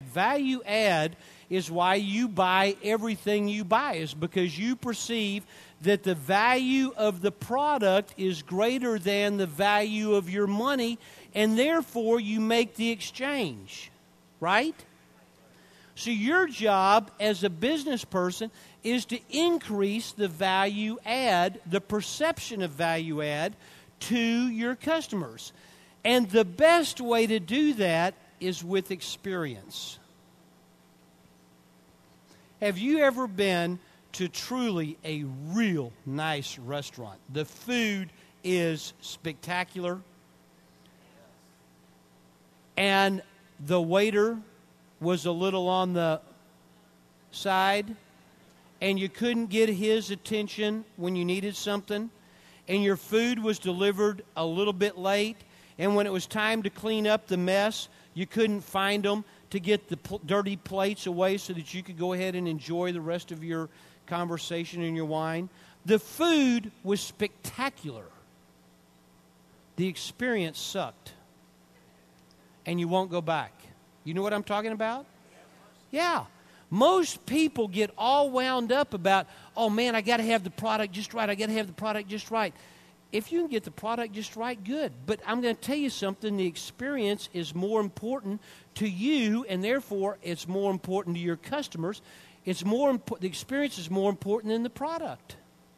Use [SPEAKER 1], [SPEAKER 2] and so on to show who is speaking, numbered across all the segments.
[SPEAKER 1] Value add is why you buy everything you buy, is because you perceive that the value of the product is greater than the value of your money, and therefore you make the exchange, right? So your job as a business person is to increase the value add, the perception of value add to your customers. And the best way to do that is with experience. Have you ever been to truly a real nice restaurant? The food is spectacular. And the waiter was a little on the side, and you couldn't get his attention when you needed something, and your food was delivered a little bit late, and when it was time to clean up the mess, you couldn't find them to get the dirty plates away so that you could go ahead and enjoy the rest of your conversation and your wine. The food was spectacular. The experience sucked. And you won't go back. You know what I'm talking about? Yeah. Most people get all wound up about, oh man, I got to have the product just right. I got to have the product just right. If you can get the product just right, good. But I'm going to tell you something. The experience is more important to you, and therefore it's more important to your customers. It's more the experience is more important than the product.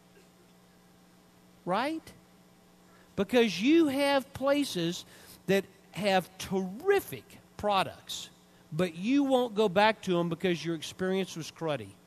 [SPEAKER 1] Right? Because you have places that have terrific products, but you won't go back to them because your experience was cruddy.